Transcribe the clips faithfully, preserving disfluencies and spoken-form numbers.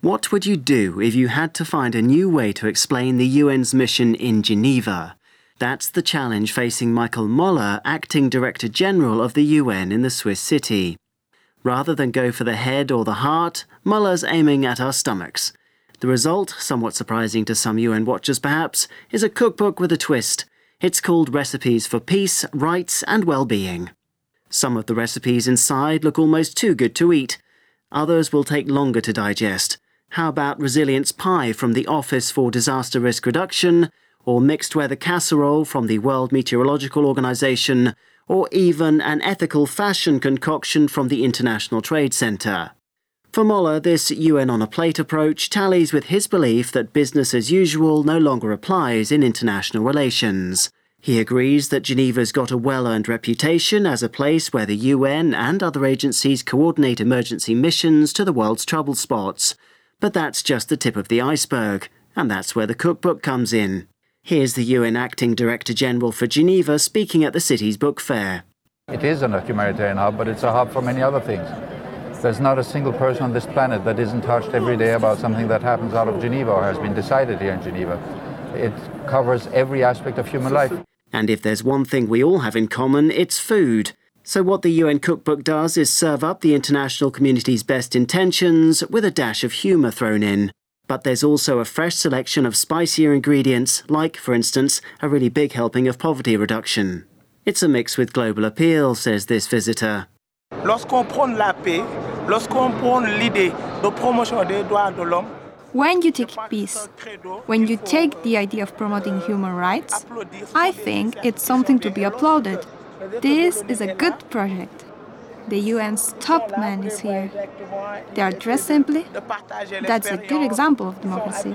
What would you do if you had to find a new way to explain the U N's mission in Geneva? That's the challenge facing Michael Moller, Acting Director General of the U N in the Swiss city. Rather than go for the head or the heart, Muller's aiming at our stomachs. The result, somewhat surprising to some U N watchers perhaps, is a cookbook with a twist. It's called Recipes for Peace, Rights and Well-being. Some of the recipes inside look almost too good to eat. Others will take longer to digest. How about resilience pie from the Office for Disaster Risk Reduction, or mixed weather casserole from the World Meteorological Organization, or even an ethical fashion concoction from the International Trade Center? For Moller, this U N on a plate approach tallies with his belief that business as usual no longer applies in international relations. He agrees that Geneva's got a well-earned reputation as a place where the U N and other agencies coordinate emergency missions to the world's trouble spots. But that's just the tip of the iceberg, and that's where the cookbook comes in. Here's the U N Acting Director General for Geneva speaking at the city's book fair. It isn't a humanitarian hub, but it's a hub for many other things. There's not a single person on this planet that isn't touched every day about something that happens out of Geneva or has been decided here in Geneva. It covers every aspect of human life. And if there's one thing we all have in common, it's food. So what the U N cookbook does is serve up the international community's best intentions with a dash of humour thrown in. But there's also a fresh selection of spicier ingredients, like, for instance, a really big helping of poverty reduction. It's a mix with global appeal, says this visitor. Lorsqu'on prône la paix, lorsqu'on prône l'idée de promotion des droits de l'homme, when you take peace, when you take the idea of promoting human rights, I think it's something to be applauded. This is a good project. The U N's top man is here. They are dressed simply. That's a good example of democracy.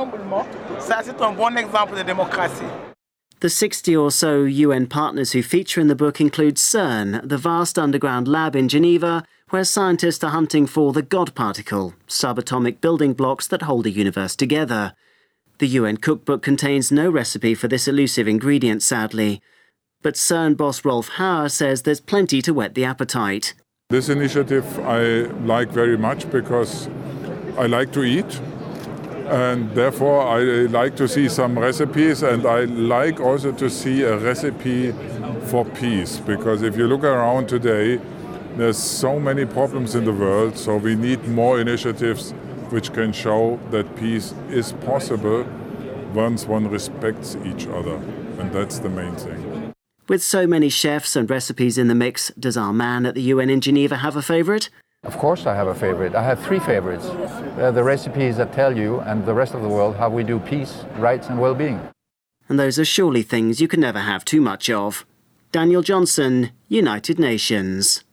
The sixty or so U N partners who feature in the book include CERN, the vast underground lab in Geneva, where scientists are hunting for the God particle, subatomic building blocks that hold the universe together. The U N cookbook contains no recipe for this elusive ingredient, sadly. But CERN boss Rolf Hauer says there's plenty to whet the appetite. This initiative I like very much because I like to eat. And therefore I like to see some recipes, and I like also to see a recipe for peace. Because if you look around today, there's so many problems in the world, so we need more initiatives which can show that peace is possible once one respects each other. And that's the main thing. With so many chefs and recipes in the mix, does our man at the U N in Geneva have a favourite? Of course I have a favorite. I have three favorites. Uh, the recipes that tell you and the rest of the world how we do peace, rights and well-being. And those are surely things you can never have too much of. Daniel Johnson, United Nations.